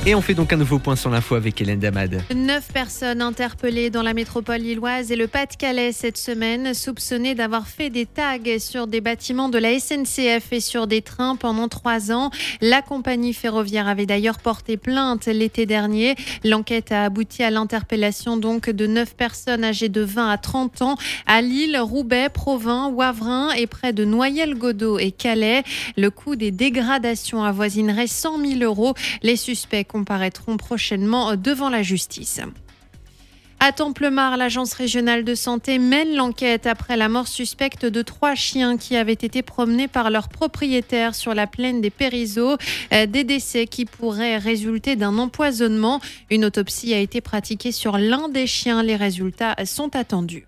Et on fait donc un nouveau point sur l'info avec Hélène Damad. 9 personnes interpellées dans la métropole lilloise et le Pas-de-Calais cette semaine, soupçonnées d'avoir fait des tags sur des bâtiments de la SNCF et sur des trains pendant 3 ans. La compagnie ferroviaire avait d'ailleurs porté plainte l'été dernier. L'enquête a abouti à l'interpellation donc de 9 personnes âgées de 20 à 30 ans à Lille, Roubaix, Provins, Wavrin et près de Noyelles-Godault et Calais. Le coût des dégradations avoisinerait 100 000 €. Les suspects comparaîtront prochainement devant la justice. À Templemar, l'agence régionale de santé mène l'enquête après la mort suspecte de 3 chiens qui avaient été promenés par leur propriétaire sur la plaine des Périsaux. Des décès qui pourraient résulter d'un empoisonnement. Une autopsie a été pratiquée sur l'un des chiens. Les résultats sont attendus.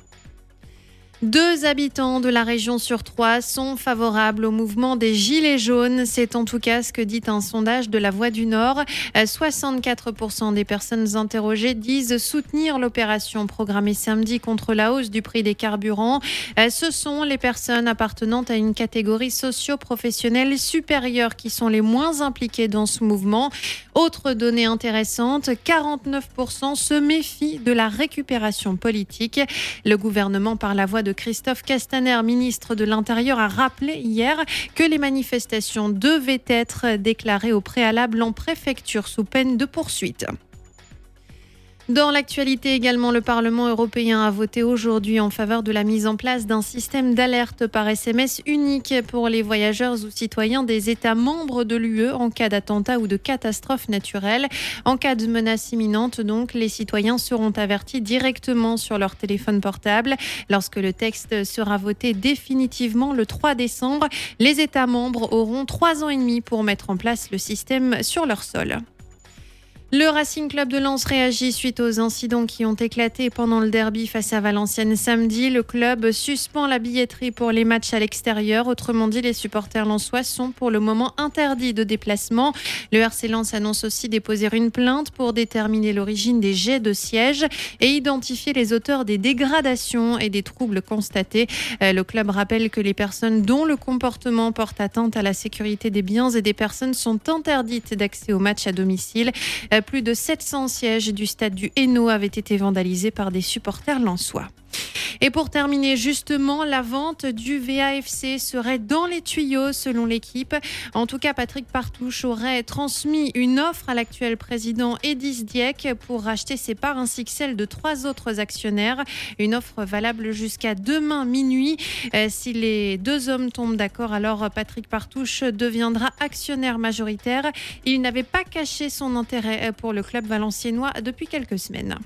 2 habitants de la région sur 3 sont favorables au mouvement des Gilets jaunes. C'est en tout cas ce que dit un sondage de La Voix du Nord. 64% des personnes interrogées disent soutenir l'opération programmée samedi contre la hausse du prix des carburants. Ce sont les personnes appartenant à une catégorie socio-professionnelle supérieure qui sont les moins impliquées dans ce mouvement. Autre donnée intéressante, 49% se méfient de la récupération politique. Le gouvernement, par la voix de Christophe Castaner, ministre de l'Intérieur, a rappelé hier que les manifestations devaient être déclarées au préalable en préfecture sous peine de poursuite. Dans l'actualité également, le Parlement européen a voté aujourd'hui en faveur de la mise en place d'un système d'alerte par SMS unique pour les voyageurs ou citoyens des États membres de l'UE en cas d'attentat ou de catastrophe naturelle. En cas de menace imminente, donc, les citoyens seront avertis directement sur leur téléphone portable. Lorsque le texte sera voté définitivement le 3 décembre, les États membres auront 3 ans et demi pour mettre en place le système sur leur sol. Le Racing Club de Lens réagit suite aux incidents qui ont éclaté pendant le derby face à Valenciennes samedi. Le club suspend la billetterie pour les matchs à l'extérieur. Autrement dit, les supporters lensois sont pour le moment interdits de déplacement. Le RC Lens annonce aussi déposer une plainte pour déterminer l'origine des jets de sièges et identifier les auteurs des dégradations et des troubles constatés. Le club rappelle que les personnes dont le comportement porte atteinte à la sécurité des biens et des personnes sont interdites d'accès aux matchs à domicile. Plus de 700 sièges du stade du Hainaut avaient été vandalisés par des supporters lensois. Et pour terminer, justement, la vente du VAFC serait dans les tuyaux selon l'équipe. En tout cas, Patrick Partouche aurait transmis une offre à l'actuel président Edis Dieck pour racheter ses parts ainsi que celles de 3 autres actionnaires. Une offre valable jusqu'à demain minuit. Si les 2 hommes tombent d'accord, alors Patrick Partouche deviendra actionnaire majoritaire. Il n'avait pas caché son intérêt pour le club valenciennois depuis quelques semaines.